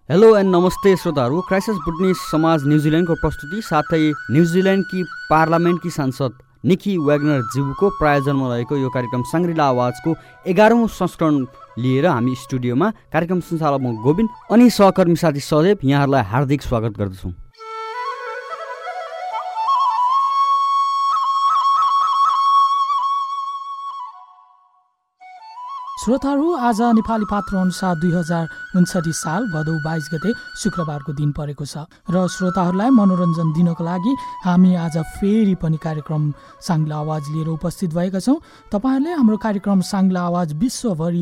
Hello and नमस्ते श्रोताहरू। Crisis Bhutanese समाज न्युजिल्यान्डको प्रस्तुति साथै न्युजिल्यान्डकी पार्लियामेन्टकी सांसद निकी वेगनर ज्यूको प्रायोजनमा रहेको यो कार्यक्रम साङ्ग्रिला आवाजको 11औं संस्करण लिएर हामी स्टुडियोमा कार्यक्रम सञ्चालक म गोविन्द अनि सहकर्मी साथी सदेव यहाँहरूलाई हार्दिक स्वागत गर्दछौँ। श्रोताहरू, आज नेपाली पात्र अनुसार 2059 साल भदौ 22 गते शुक्रबारको दिन परेको छ र श्रोताहरूलाई मनोरञ्जन दिनको लागि हामी आज फेरि पनि कार्यक्रम साङ्ग्ला आवाज लिएर उपस्थित भएका छौँ। तपाईँहरूले हाम्रो कार्यक्रम साङ्ग्ला आवाज विश्वभरि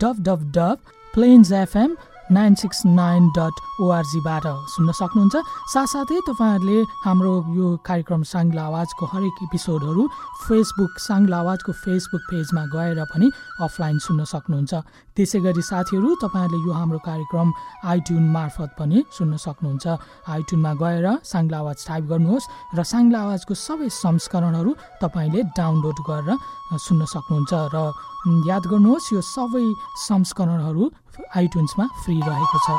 www.plainsfm969.org बाट सुन्न सक्नुहुन्छ। साथसाथै तपाईँहरूले हाम्रो यो कार्यक्रम साङ्ग्ला आवाजको हरेक एपिसोडहरू फेसबुक साङ्ग्ला आवाजको फेसबुक पेजमा गएर पनि अफलाइन सुन्न सक्नुहुन्छ। त्यसै गरी साथीहरू, तपाईँहरूले यो हाम्रो कार्यक्रम आइट्युन मार्फत पनि सुन्न सक्नुहुन्छ। आइट्युनमा गएर साङ्ग्ला आवाज टाइप गर्नुहोस् र साङ्ग्ला आवाजको सबै संस्करणहरू तपाईँले डाउनलोड गरेर सुन्न सक्नुहुन्छ। र याद गर्नुहोस्, यो सबै संस्करणहरू आइट्युन्समा फ्री रहेको छ।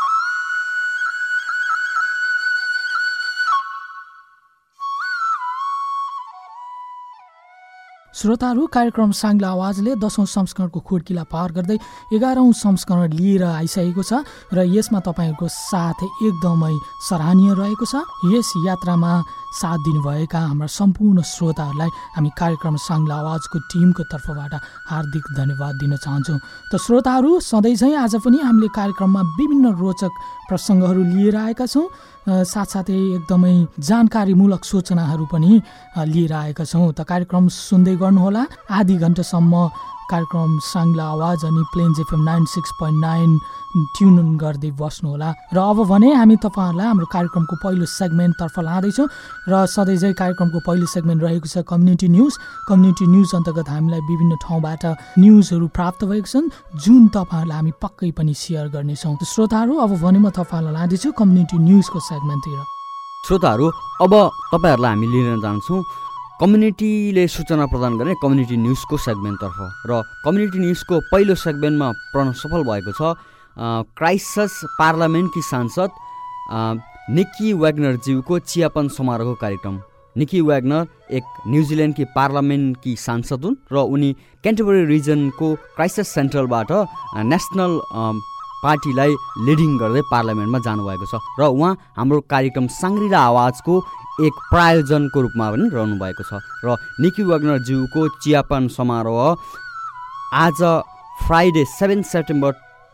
श्रोताहरू, कार्यक्रम साङ्ग्ला आवाजले 10औं संस्करणको खुड्किला पार गर्दै 11औं संस्करण लिएर आइसकेको छ र यसमा तपाईँहरूको साथ एकदमै सराहनीय रहेको छ। यस यात्रामा साथ दिनुभएका हाम्रा सम्पूर्ण श्रोताहरूलाई हामी कार्यक्रम साङ्ग्ला आवाजको टिमको तर्फबाट हार्दिक धन्यवाद दिन चाहन्छौँ। त श्रोताहरू, सधैँ चाहिँ आज पनि हामीले कार्यक्रममा विभिन्न रोचक प्रसङ्गहरू लिएर आएका छौँ। साथसाथै एकदमै जानकारीमूलक सूचनाहरू पनि लिएर आएका छौँ। त कार्यक्रम सुन्दै गर्नुहोला। आधी घन्टासम्म कार्यक्रम साङ्ग्ला आवाज अनि प्लेन्स एफएम 96.9 ट्युन गर्दै बस्नुहोला। र अब भने हामी तपाईँहरूलाई हाम्रो कार्यक्रमको पहिलो सेगमेन्टतर्फ लाँदैछौँ र सधैँ चाहिँ कार्यक्रमको पहिलो सेगमेन्ट रहेको छ कम्युनिटी न्युज। कम्युनिटी न्युज अन्तर्गत हामीलाई विभिन्न ठाउँबाट न्युजहरू प्राप्त भएको छन् जुन तपाईँहरूलाई हामी पक्कै पनि सेयर गर्नेछौँ। श्रोताहरू, अब भने म तपाईँहरूलाई लाँदैछु कम्युनिटी न्युजको सेगमेन्टतिर। श्रोताहरू, अब तपाईँहरूलाई हामी लिन जान्छौँ कम्युनिटीले सूचना प्रदान गर्ने कम्युनिटी न्युजको सेगमेन्टतर्फ। र कम्युनिटी न्युजको पहिलो सेगमेन्टमा पढ्न सफल भएको छ क्राइसिस पार्लियामेन्टकी सांसद निकी वेगनर ज्यूको चियापन समारोहको कार्यक्रम। निकी वेगनर एक न्युजिल्यान्डकी पार्लियामेन्टकी सांसद हुन् र उनी क्यान्टरबरी रिजनको क्राइसिस सेन्ट्रलबाट नेसनल पार्टीलाई लिडिङ गर्दै पार्लियामेन्टमा जानुभएको छ र उहाँ हाम्रो कार्यक्रम साङ्ग्रिला आवाजको एक प्रायोजनको रूपमा पनि रहनु भएको छ। र निकी वेगनर ज्यूको चियापान समारोह आज फ्राइडे 7 सेप्टेम्बर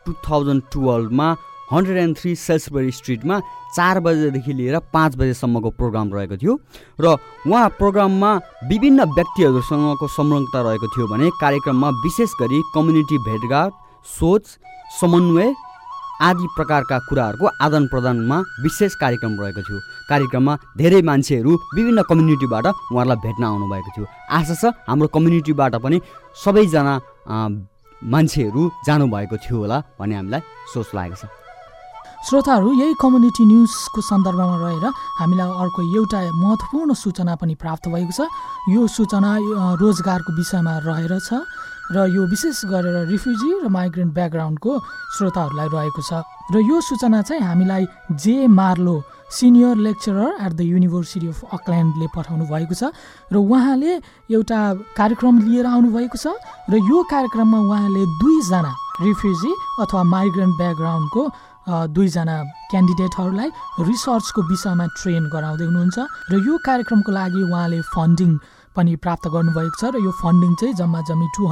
2012 मा 103 सेल्सबरी स्ट्रिटमा 4 बजेदेखि लिएर 5 बजेसम्मको प्रोग्राम रहेको थियो र उहाँ प्रोग्राममा विभिन्न व्यक्तिहरूसँगको संलग्नता रहेको थियो भने कार्यक्रममा विशेष गरी कम्युनिटी भेटघाट, सोच, समन्वय आदि प्रकारका कुराहरूको आदान प्रदानमा विशेष कार्यक्रम रहेको थियो। कार्यक्रममा धेरै मान्छेहरू विभिन्न कम्युनिटीबाट उहाँहरूलाई भेट्न आउनुभएको थियो। आशा छ हाम्रो कम्युनिटीबाट पनि सबैजना मान्छेहरू जानुभएको थियो होला भन्ने हामीलाई सोच लागेको छ। श्रोताहरू, यही कम्युनिटी न्युजको सन्दर्भमा रहेर हामीलाई अर्को एउटा महत्त्वपूर्ण सूचना पनि प्राप्त भएको छ। यो सूचना रोजगारको विषयमा रहेर छ र यो विशेष गरेर रिफ्युजी र माइग्रेन्ट ब्याकग्राउन्डको श्रोताहरूलाई रहेको छ। र यो सूचना चाहिँ हामीलाई J Marlow senior lecturer at the university of अकल्यान्डले पठाउनु भएको छ र उहाँले एउटा कार्यक्रम लिएर आउनुभएको छ र यो कार्यक्रममा उहाँले 2 जना रिफ्युजी अथवा माइग्रेन्ट ब्याकग्राउन्डको 2 जना क्यान्डिडेटहरूलाई रिसर्चको विषयमा ट्रेन गराउँदै हुनुहुन्छ र यो कार्यक्रमको लागि उहाँले फन्डिङ पनि प्राप्त गर्नुभएको छ र यो फन्डिङ चाहिँ जम्मा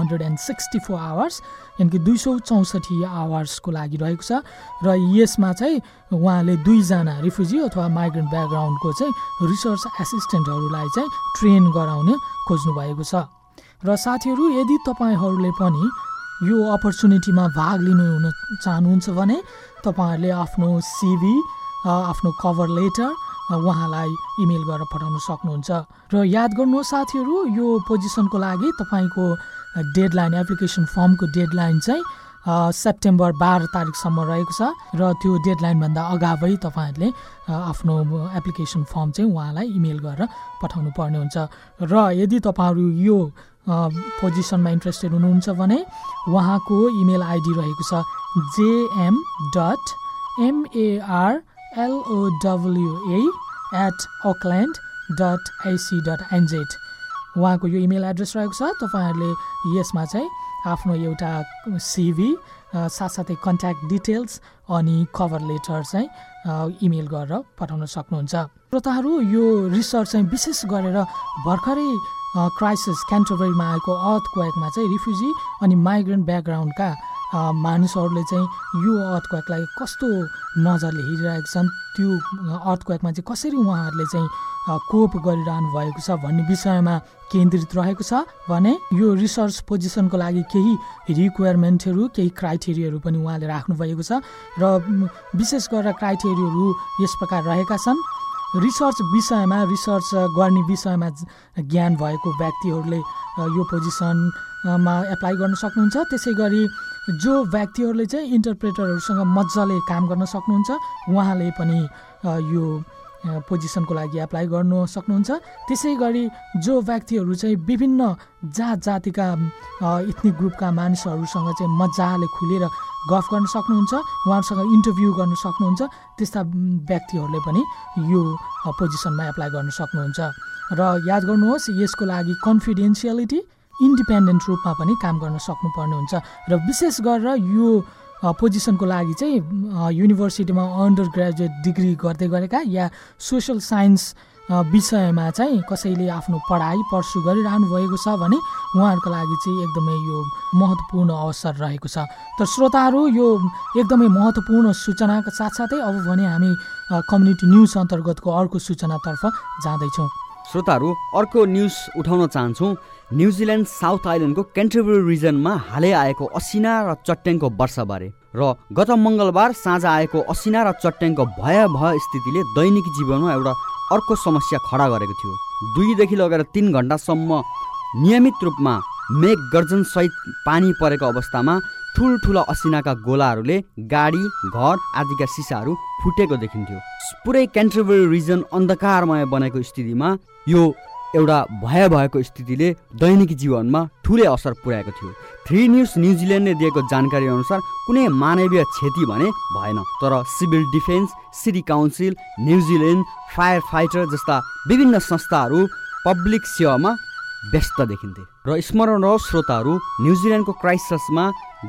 264 आवर्स यानि कि 264 आवर्सको लागि रहेको छ र यसमा चाहिँ उहाँले 2 जना रिफ्युजी अथवा माइग्रेन्ट ब्याकग्राउन्डको चाहिँ रिसर्च एसिस्टेन्टहरूलाई चाहिँ ट्रेन गराउने खोज्नु भएको छ। र साथीहरू, यदि तपाईँहरूले पनि यो अपर्च्युनिटीमा भाग लिनुहुन चाहनुहुन्छ भने तपाईँहरूले आफ्नो सिभी, आफ्नो कभर लेटर उहाँलाई इमेल गरेर पठाउन सक्नुहुन्छ। र याद गर्नुहोस् साथीहरू, यो पोजिसनको लागि तपाईँको डेडलाइन, एप्लिकेसन फर्मको डेडलाइन चाहिँ सेप्टेम्बर 12 तारिकसम्म रहेको छ र त्यो डेडलाइनभन्दा अगावै तपाईँहरूले आफ्नो एप्लिकेसन फर्म चाहिँ उहाँलाई इमेल गरेर पठाउनु पर्ने हुन्छ। र यदि तपाईँहरू यो पोजिसनमा इन्ट्रेस्टेड हुनुहुन्छ भने उहाँको इमेल आइडी रहेको छ jm.a marlowa@auckland.ac.nz उहाँको यो इमेल एड्रेस रहेको छ। तपाईँहरूले यसमा चाहिँ आफ्नो एउटा सिभी साथसाथै कन्ट्याक्ट डिटेल्स अनि कभर लेटर चाहिँ इमेल गरेर पठाउन सक्नुहुन्छ। श्रोताहरू, यो रिसर्च चाहिँ विशेष गरेर भर्खरै क्राइसिस क्यान्टरबरीमा आएको अर्थक्वेकमा चाहिँ रिफ्युजी अनि माइग्रेन्ट ब्याकग्राउन्डका मानिसहरूले चाहिँ यो अर्थक्वेकलाई कस्तो नजरले हेरिरहेका छन्, त्यो अर्थक्वेकमा चाहिँ कसरी उहाँहरूले चाहिँ कोप गरिरहनु भएको छ भन्ने विषयमा केन्द्रित रहेको छ भने यो रिसर्च पोजिसनको लागि केही रिक्वायरमेन्टहरू, केही क्राइटेरियाहरू पनि उहाँले राख्नु भएको छ र विशेष गरेर क्राइटेरियाहरू यस प्रकार रहेका छन्। रिसर्च गर्ने विषयमा ज्ञान भएको व्यक्तिहरूले यो पोजिसनमा एप्लाई गर्न सक्नुहुन्छ। त्यसै गरी जो व्यक्तिहरूले चाहिँ इन्टरप्रेटरहरूसँग मजाले काम गर्न सक्नुहुन्छ उहाँले पनि यो पोजिसनको लागि एप्लाई गर्न सक्नुहुन्छ। त्यसै गरी जो व्यक्तिहरू चाहिँ विभिन्न जातिका इथनिक ग्रुपका मानिसहरूसँग चाहिँ मजाले खुलेर गफ गर्न सक्नुहुन्छ, उहाँहरूसँग इन्टरभ्यू गर्न सक्नुहुन्छ, त्यस्ता व्यक्तिहरूले पनि यो पोजिसनमा एप्लाई गर्न सक्नुहुन्छ। र याद गर्नुहोस्, यसको लागि कन्फिडेन्सियलिटी इन्डिपेन्डेन्ट रूपमा पनि काम गर्न सक्नुपर्ने हुन्छ। र विशेष गरेर यो पोजिसनको लागि चाहिँ युनिभर्सिटीमा अन्डर ग्रेजुएट डिग्री गर्दै गरेका या सोसल साइन्स विषयमा चाहिँ कसैले आफ्नो पढाइ पर्सु गरिरहनु भएको छ भने उहाँहरूको लागि चाहिँ एकदमै यो महत्त्वपूर्ण अवसर रहेको छ। तर श्रोताहरू, यो एकदमै महत्त्वपूर्ण सूचनाका साथसाथै अब भने हामी कम्युनिटी न्युज अन्तर्गतको अर्को सूचनातर्फ जाँदैछौँ। श्रोताहरू, अर्को न्युज उठाउन चाहन्छौँ। न्युजिल्यान्ड साउथ आइल्यान्डको क्यान्टरबरी रिजनमा हालै आएको असिना र चट्याङको वर्षाबारे र गत मङ्गलबार साँझ आएको असिना र चट्याङको भयावह स्थितिले दैनिक जीवनमा एउटा अर्को समस्या खडा गरेको थियो। 2 देखि लगेर 3 घण्टासम्म नियमित रूपमा मेघ गर्जनसहित पानी परेको अवस्थामा ठुल्ठुला असिनाका गोलाहरूले गाडी, घर आदिका सिसाहरू फुटेको देखिन्थ्यो। पुरै क्यान्टरबरी रिजन अन्धकारमय बनेको स्थितिमा यो एउटा भएको स्थितिले दैनिक जीवनमा ठुलै असर पुर्याएको थियो। 3 न्युज न्युजिल्यान्डले दिएको जानकारी अनुसार कुनै मानवीय क्षति भने भएन, तर civil defence, city council, New Zealand fire fighter जस्ता विभिन्न संस्थाहरू पब्लिक सेवामा व्यस्त देखिन्थे। र स्मरण रहोस् श्रोताहरू, न्युजिल्यान्डको क्राइसिसमा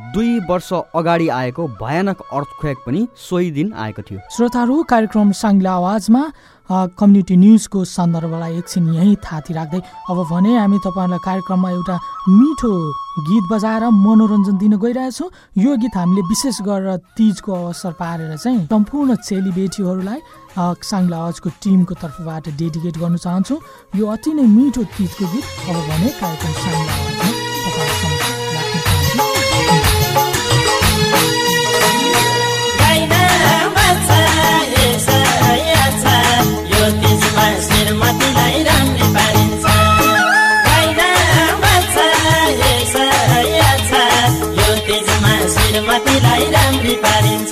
2 वर्ष अगाडि आएको भयानक अर्थक्वेक पनि सोही दिन आएको थियो। श्रोताहरू, कार्यक्रम साङ्ग्ला आवाजमा कम्युनिटी न्युजको सन्दर्भलाई एकछिन यहीँ थाती राख्दै अब भने हामी तपाईँहरूलाई कार्यक्रममा एउटा मिठो गीत बजाएर मनोरञ्जन दिन गइरहेछौँ। यो गीत हामीले विशेष गरेर तीजको अवसर पारेर चाहिँ सम्पूर्ण चेलीबेटीहरूलाई साङ्ग्ला आवाजको टिमको तर्फबाट डेडिकेट गर्न चाहन्छौँ। यो अति नै मिठो तीजको गीत अब भने कार्यक्रम साङ्ग्ला आवाजमा तपाईँहरूसँग राख्न चाहन्छु। श्रीमतीलाई राम्री पारिन्छ, यो तेजमा श्रीमतीलाई राम्री पारिन्छ।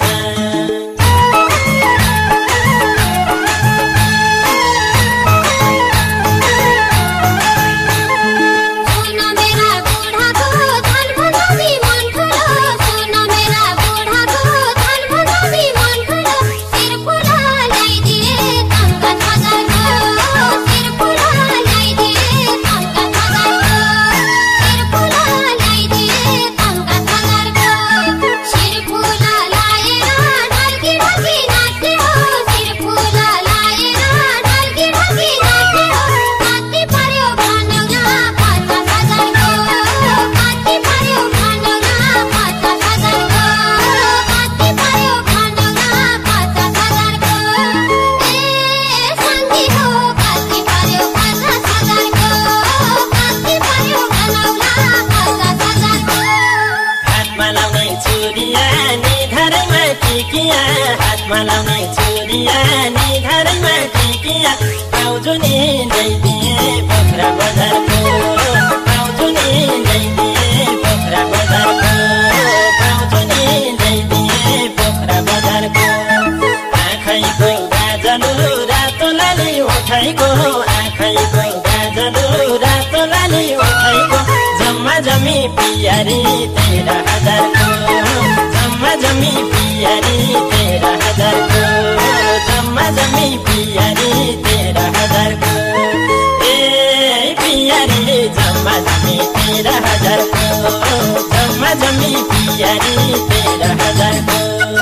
हातमा लाउने चुरिया नि घरैमा टिकिया पाउँछु नि ल्याइदिए पोखरा बजारको, पाउँछु नि ल्याइदिए पोखरा बजारको, पाउँछु नि ल्याइदिए पोखरा बजारको। आँखैको गाजलु रातो लाली उठाइको, आँखैको गाजलु रातो लाली उठाइको, जम्मा जम्मी पियारी 13,000को, जम्मा जम्मा जम्मी पियारी 13,000 को जम्मा जम्मी पियारी 13,000 को ए पियारी जम्मा जम्मी 13,000 को जम्मा जम्मी पियारी 13,000 को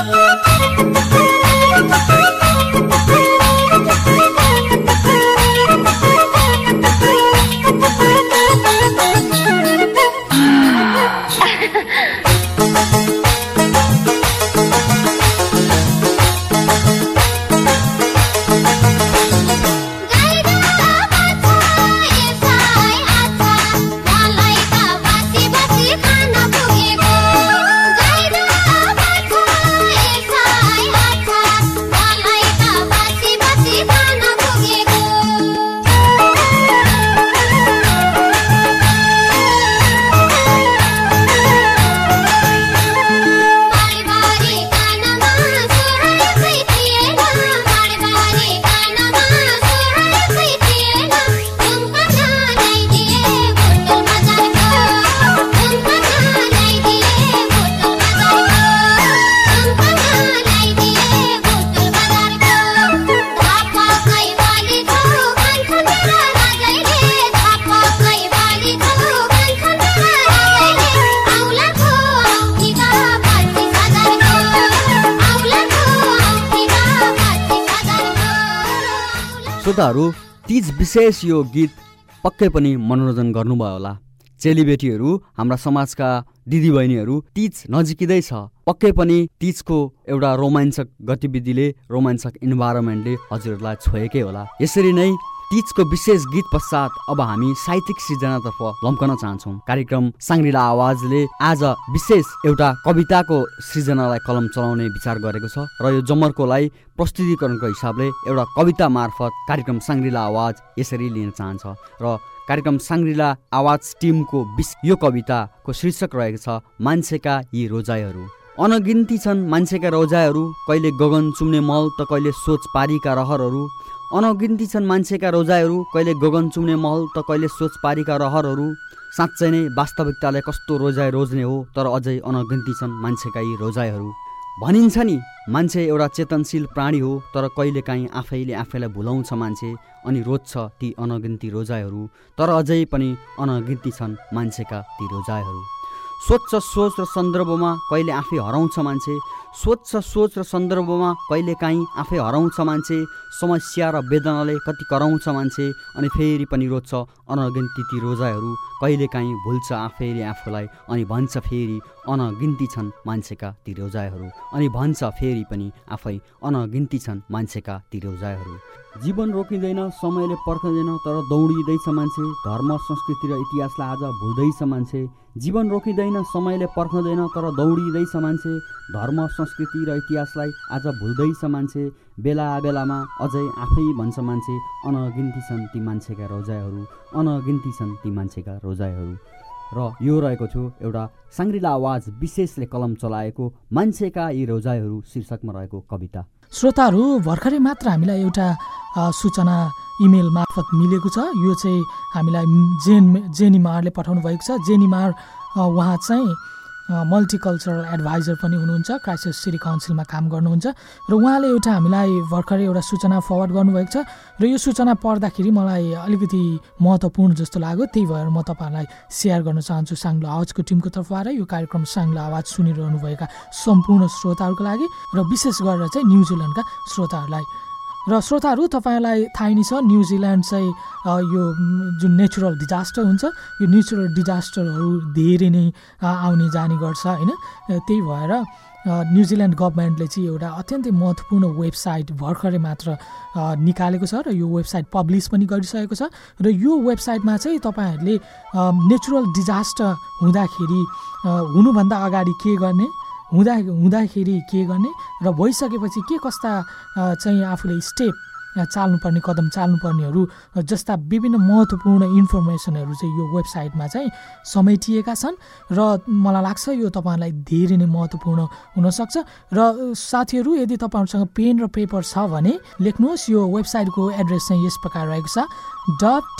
श्रोताहरू तीज विशेष यो गीत पक्कै पनि मनोरञ्जन गर्नुभयो होला। चेलीबेटीहरू, हाम्रा समाजका दिदीबहिनीहरू, तीज नजिकिँदैछ, पक्कै पनि तीजको एउटा रोमाञ्चक गतिविधिले, रोमाञ्चक इन्भाइरोमेन्टले हजुरहरूलाई छोएकै होला। यसरी नै तीजको विशेष गीत पश्चात अब हामी साहित्यिक सृजनातर्फ लम्कन चाहन्छौँ। कार्यक्रम साङ्ग्रिला आवाजले आज विशेष एउटा कविताको सृजनालाई कलम चलाउने विचार गरेको छ र यो जमर्कोलाई प्रस्तुतिकरणको हिसाबले एउटा कविता मार्फत कार्यक्रम साङ्ग्रिला आवाज यसरी लिन चाहन्छ र कार्यक्रम साङ्ग्रिला आवाज टिमको यो कविताको शीर्षक रहेको छ मान्छेका यी रोजाइहरू। अनगिन्ती छन् मान्छेका रोजाइहरू, कहिले गगन चुम्ने मल त कहिले सोच पारीका रहरहरू। अनगिन्ती छन् मान्छेका रोजाइहरू, कहिले गगन चुम्ने महल त कहिले सोच पारीका रहरहरू। साँच्चै नै वास्तविकतालाई कस्तो रोजाइ रोज्ने हो, तर अझै अनगिन्ती छन् मान्छेका यी रोजाइहरू। भनिन्छ नि मान्छे एउटा चेतनशील प्राणी हो, तर कहिलेकाहीँ आफैले आफैलाई भुलाउँछ मान्छे अनि रोज्छ ती अनगिन्ती रोजाइहरू। तर अझै पनि अनगिन्ती छन् मान्छेका ती रोजाइहरू। स्वच्छ सोच र सन्दर्भमा कहिले आफै हराउँछ मान्छे, स्वच्छ सोच र सन्दर्भमा कहिलेकाहीँ आफै हराउँछ मान्छे। समस्या र वेदनाले कति कराउँछ मान्छे अनि फेरि पनि रोज्छ अनगिन्ती ती रोजाइहरू। कहिलेकाहीँ भुल्छ आफैले आफूलाई अनि भन्छ फेरि अनगिन्ती छन् मान्छेका ती रोजाइहरू, अनि भन्छ फेरि पनि आफै अनगिन्ती छन् मान्छेका ती रोजाइहरू। जीवन रोकिँदैन, समयले पर्खँदैन, तर दौडिँदैछ मान्छे। धर्म संस्कृति र इतिहासलाई आज भुल्दैछ मान्छे। जीवन रोकिँदैन, समयले पर्खँदैन, तर दौडिँदैछ मान्छे। धर्म संस्कृति र इतिहासलाई आज भुल्दैछ मान्छे। बेला बेलामा अझै आफै भन्छ मान्छे अनगिन्ती छन् ती मान्छेका रोजाइहरू, अनगिन्ती छन् ती मान्छेका रोजाइहरू। र यो रहेको थियो एउटा साङ्ग्रिला आवाज विशेषले कलम चलाएको मान्छेका यी रोजाइहरू शीर्षकमा रहेको कविता। श्रोताहरू, भर्खरै मात्र हामीलाई एउटा सूचना इमेल मार्फत मिलेको छ। यो चाहिँ हामीलाई जेनी मारले पठाउनु भएको छ। जेनी मार उहाँ चाहिँ मल्टिकल्चरल एडभाइजर पनि हुनुहुन्छ, क्राइसिस सिटी काउन्सिलमा काम गर्नुहुन्छ र उहाँले एउटा हामीलाई भर्खरै एउटा सूचना फरवर्ड गर्नुभएको छ र यो सूचना पढ्दाखेरि मलाई अलिकति महत्त्वपूर्ण जस्तो लाग्यो। त्यही भएर म तपाईँहरूलाई सेयर गर्न चाहन्छु साङ्ग्लो आवाजको टिमको तर्फबाट यो कार्यक्रम साङ्ग्लो आवाज सुनिरहनुभएका सम्पूर्ण श्रोताहरूको लागि र विशेष गरेर चाहिँ न्युजिल्यान्डका श्रोताहरूलाई। र श्रोताहरू, तपाईँलाई थाहा नै छ न्युजिल्यान्ड चाहिँ यो जुन नेचुरल डिजास्टर हुन्छ, यो नेचुरल डिजास्टरहरू धेरै नै आउने जाने गर्छ होइन। त्यही भएर न्युजिल्यान्ड गभर्मेन्टले चाहिँ एउटा अत्यन्तै महत्त्वपूर्ण वेबसाइट भर्खरै मात्र निकालेको छ र यो वेबसाइट पब्लिस पनि गरिसकेको छ। र यो वेबसाइटमा चाहिँ तपाईँहरूले नेचुरल डिजास्टर हुँदाखेरि हुनुभन्दा अगाडि के गर्ने, हुँदाखेरि के गर्ने र भइसकेपछि के कस्ता चाहिँ आफूले स्टेप चाल्नुपर्ने, कदम चाल्नुपर्नेहरू जस्ता विभिन्न महत्त्वपूर्ण इन्फर्मेसनहरू चाहिँ यो वेबसाइटमा चाहिँ समेटिएका छन् र मलाई लाग्छ यो तपाईँहरूलाई धेरै नै महत्त्वपूर्ण हुनसक्छ। र साथीहरू, यदि तपाईँहरूसँग पेन र पेपर छ भने लेख्नुहोस्। यो वेबसाइटको एड्रेस चाहिँ यस प्रकार रहेको छ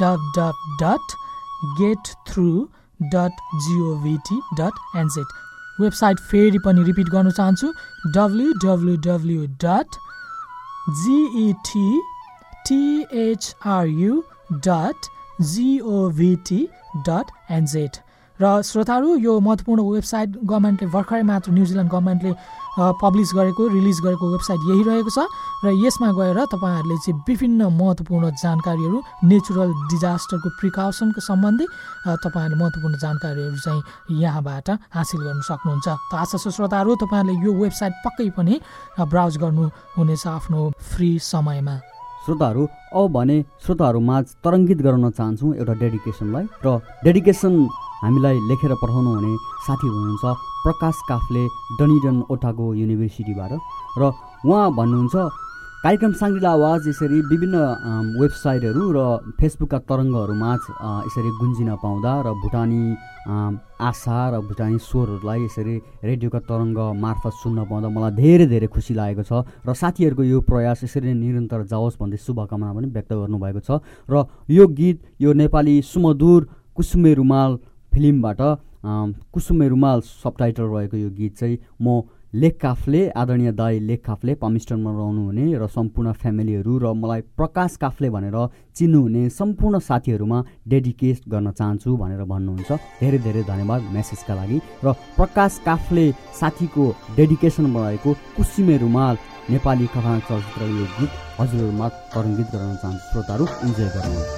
www.getthrough.govt.nz वेबसाइट फेरि पनि रिपिट गर्न चाहन्छु www.getthru.govt.nz र श्रोताहरू यो महत्त्वपूर्ण वेबसाइट गभर्मेन्टले भर्खरै मात्र न्युजिल्यान्ड गभर्मेन्टले रिलिज गरेको वेबसाइट यही रहेको छ र यसमा गएर तपाईँहरूले चाहिँ विभिन्न महत्त्वपूर्ण जानकारीहरू नेचुरल डिजास्टरको प्रिकसनको सम्बन्धी तपाईँहरूले महत्त्वपूर्ण जानकारीहरू चाहिँ यहाँबाट हासिल गर्न सक्नुहुन्छ। त आशा छ श्रोताहरू तपाईँहरूले यो वेबसाइट पक्कै पनि ब्राउज गर्नुहुनेछ आफ्नो फ्री समयमा। श्रोताहरू अब भने श्रोताहरूमा तरङ्गित गराउन चाहन्छौँ एउटा डेडिकेसनलाई र डेडिकेसन हामीलाई लेखेर पठाउनु हुने साथी हुनुहुन्छ प्रकाश काफ्ले डनिडन ओटागो युनिभर्सिटीबाट र उहाँ भन्नुहुन्छ कार्यक्रम साङ्ग्रिला आवाज यसरी विभिन्न वेबसाइटहरू र फेसबुकका तरङ्गहरूमा यसरी गुन्जिन पाउँदा र भुटानी आशा र भुटानी स्वरहरूलाई यसरी रेडियोका तरङ्ग मार्फत सुन्न पाउँदा मलाई धेरै धेरै खुसी लागेको छ र साथीहरूको यो प्रयास यसरी नै निरन्तर जाओस् भन्दै शुभकामना पनि व्यक्त गर्नुभएको छ र यो गीत यो नेपाली सुमधुर कुसुमे रुमाल फिल्मबाट कुसुमे रुमाल सबटाइटल रहेको यो गीत चाहिँ म लेख काफ्ले आदरणीय दाई लेख काफ्ले पामिस्टनमा रहनुहुने र सम्पूर्ण फ्यामिलीहरू र मलाई प्रकाश काफ्ले भनेर चिन्नुहुने सम्पूर्ण साथीहरूमा डेडिकेट गर्न चाहन्छु भनेर भन्नुहुन्छ। धेरै धेरै धन्यवाद मेसेजका लागि र प्रकाश काफ्ले साथीको डेडिकेसन रहेको कुसुमे रुमाल नेपाली कथा चलचित्र यो गीत हजुरहरूमा तरङ्गित गराउन चाहन्छु। श्रोताहरू इन्जोय गर्नुहोस्।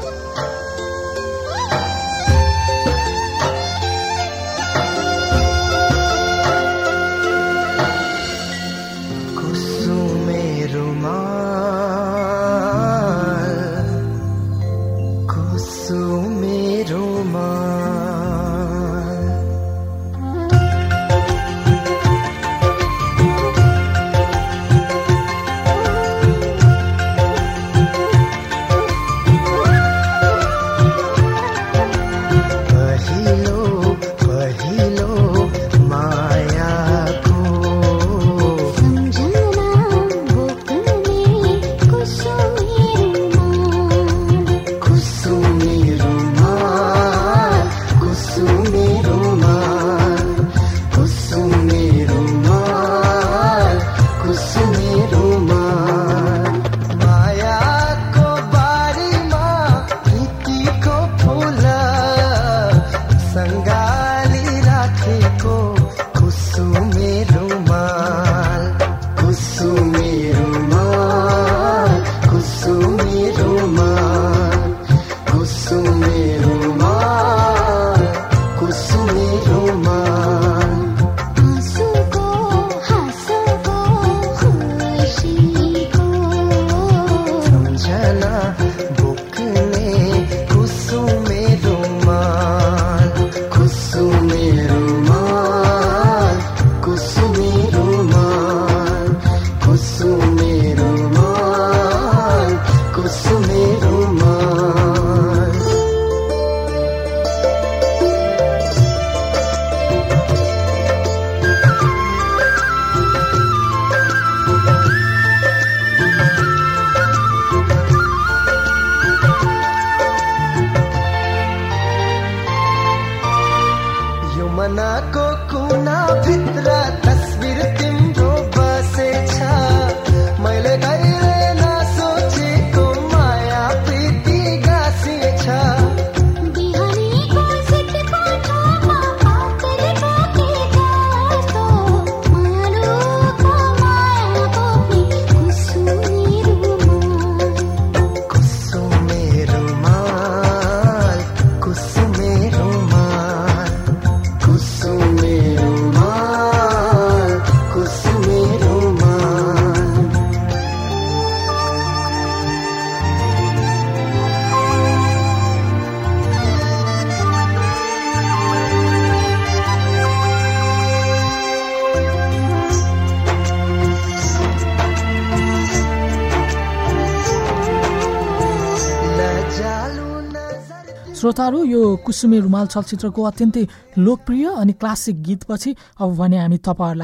श्रोताहरू यो कुसुमे रुमाल चलचित्रको अत्यन्तै लोकप्रिय अनि क्लासिक गीतपछि अब भने हामी तपाईँहरूलाई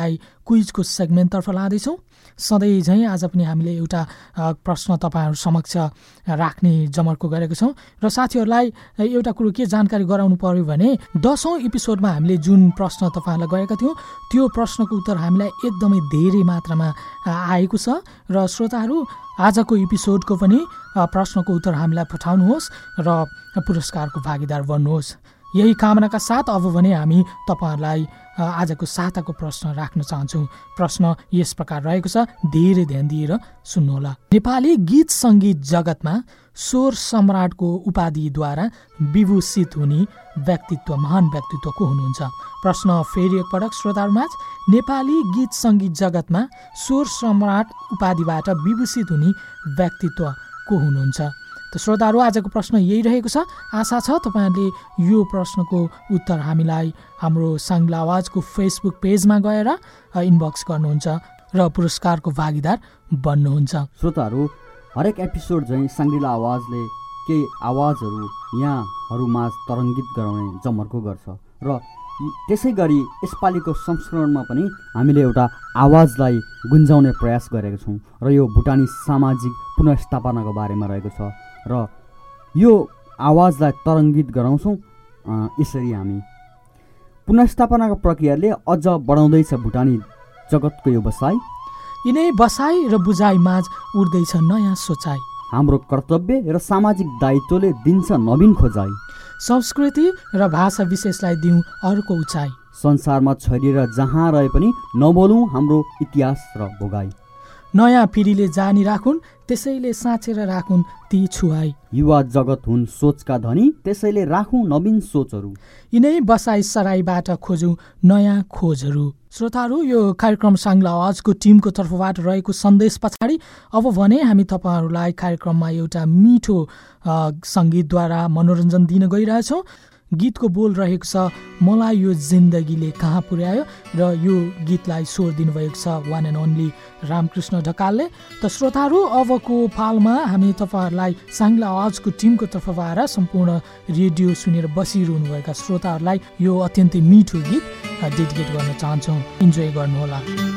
क्विजको सेगमेन्टतर्फ लाँदैछौँ। सधैँ झैँ आज पनि हामीले एउटा प्रश्न तपाईँहरू समक्ष राख्ने जमर्को गरेको छौँ र साथीहरूलाई एउटा कुरो के जानकारी गराउनु पर्यो भने 10औं एपिसोडमा हामीले जुन प्रश्न तपाईँहरूलाई गरेका थियौँ त्यो प्रश्नको उत्तर हामीलाई एकदमै धेरै मात्रामा आएको छ र श्रोताहरू आजको एपिसोडको पनि प्रश्नको उत्तर हामीलाई पठाउनुहोस् र पुरस्कारको भागीदार बन्नुहोस्। यही कामनाका साथ अब भने हामी तपाईँहरूलाई आजको साताको प्रश्न राख्न चाहन्छौँ। प्रश्न यस प्रकार रहेको छ, धेरै ध्यान दिएर सुन्नुहोला। नेपाली गीत सङ्गीत जगतमा स्वर सम्राटको उपाधिद्वारा विभूषित हुने व्यक्तित्व, महान व्यक्तित्व को हुनुहुन्छ? प्रश्न फेरि एकपटक श्रोताहरूमाझ, नेपाली गीत सङ्गीत जगतमा स्वर सम्राट उपाधिबाट विभूषित हुने व्यक्तित्व को हुनुहुन्छ? त श्रोताहरू आजको प्रश्न यही रहेको छ। आशा छ तपाईँहरूले यो प्रश्नको उत्तर हामीलाई हाम्रो साङ्ग्ला आवाजको फेसबुक पेजमा गएर इनबक्स गर्नुहुन्छ र पुरस्कारको भागीदार बन्नुहुन्छ। श्रोताहरू हरेक एपिसोड चाहिँ साङ्ग्रिला आवाजले केही आवाजहरू यहाँहरूमा तरङ्गित गराउने जमर्को गर्छ र त्यसै गरी यसपालिको संस्करणमा पनि हामीले एउटा आवाजलाई गुन्जाउने प्रयास गरेका छौँ र यो भुटानी सामाजिक पुनर्स्थापनाको बारेमा रहेको छ र यो आवाजलाई तरङ्गित गराउँछौँ। यसरी हामी पुनर्स्थापनाको प्रक्रियाले अझ बढाउँदैछ भुटानी जगतको यो बसाइ। यिनै बसाइ र बुझाइ माझ उड्दैछ नयाँ सोचाइ। हाम्रो कर्तव्य र सामाजिक दायित्वले दिन्छ नवीन खोजाइ। संस्कृति र भाषा विशेषलाई दिउँ अर्को उचाइ। संसारमा छरिएर जहाँ रहे पनि नबोलौँ हाम्रो इतिहास र भोगाई। नयाँ पिँढीले जानी राखुन् त्यसैले साँचेर राखुन् ती छुवाई। युवा जगत हुन् सोचका धनी त्यसैले राखौँ नवीन सोचहरू। यिनै बसाइ सराईबाट खोजौँ नयाँ खोजहरू। श्रोताहरू यो कार्यक्रम साङ्ग्ला आवाजको टिमको तर्फबाट रहेको सन्देश पछाडि अब भने हामी तपाईँहरूलाई कार्यक्रममा एउटा मिठो सङ्गीतद्वारा मनोरञ्जन दिन गइरहेछौँ। गीतको बोल रहेको छ, मलाई यो जिन्दगीले कहाँ पुर्यायो, र यो गीतलाई स्वर दिनुभएको छ वान एन्ड ओन्ली रामकृष्ण ढकालले। त श्रोताहरू अबको पालमा हामी तपाईँहरूलाई साङ्ग्ला आवाजको टिमको तर्फबाट सम्पूर्ण रेडियो सुनेर बसिरहनुभएका श्रोताहरूलाई यो अत्यन्तै मिठो गीत डेडिकेट गर्न चाहन्छौँ। इन्जोय गर्नुहोला।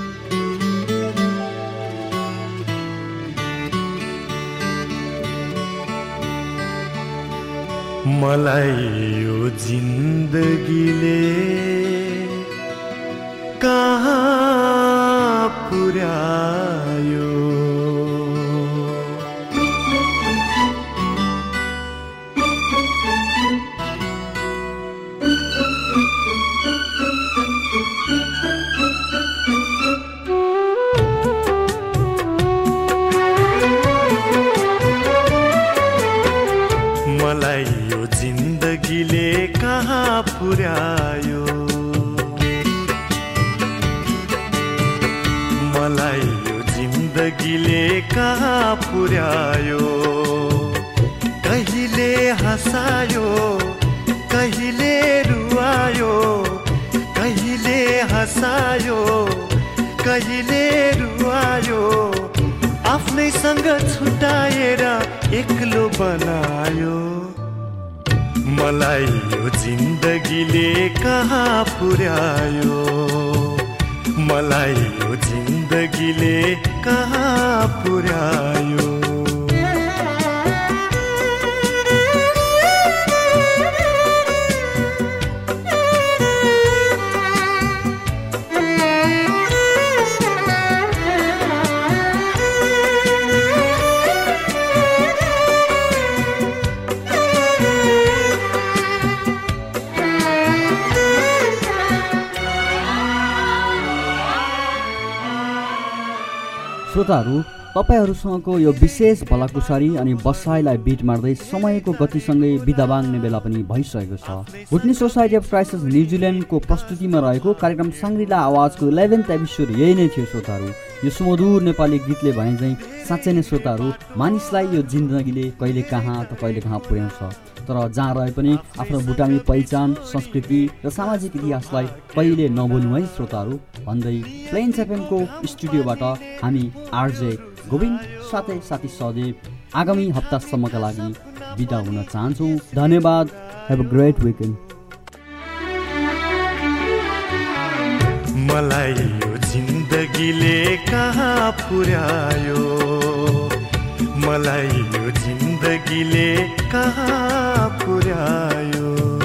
मलाई यो जिन्दगीले कहाँ पुर्यायो, मलाई यो जिन्दगीले कहाँ पुर्यायो, मलाई यो जिन्दगीले कहाँ पुर्यायो। कहिले हँसायो कहिले रुवायो, कहिले हँसायो कहिले रुवायो, आफ्नैसँग छुट्याएर एक्लो बनायो। मलाई यो जिन्दगीले कहाँ पुर्यायो, मलाई यो जिन्दगीले कहाँ पुर्यायो। श्रोताहरू तपाईँहरूसँगको यो विशेष भलाकुसारी अनि बसाइलाई बिट मार्दै समयको गतिसँगै बिदा बाङ्ने बेला पनि भइसकेको छ। भुटनी सोसाइटी अफ क्राइस्ट न्युजिल्यान्डको प्रस्तुतिमा रहेको कार्यक्रम साङ्ग्रिला आवाजको 11th एपिसोड यही नै थियो। श्रोताहरू यो सुमधुर नेपाली गीतले भने चाहिँ साँच्चै नै श्रोताहरू मानिसलाई यो जिन्दगीले कहिले कहाँ त कहिले कहाँ पुर्याउँछ, तर जहाँ रहे पनि आफ्नो भुटानी पहिचान, संस्कृति र सामाजिक इतिहासलाई कहिले नभुलौँ है श्रोताहरू भन्दै प्लेन्स एफएमको स्टुडियोबाट हामी आरजे गोविन्द साथै साथी सहदेव आगामी हप्तासम्मका लागि बिदा हुन चाहन्छौँ। धन्यवाद। Have a great weekend. मलाई यो जिन्दगीले कहाँ पुर्यायो मलाई यो जिन्दगीले कहाँ पुर्यायो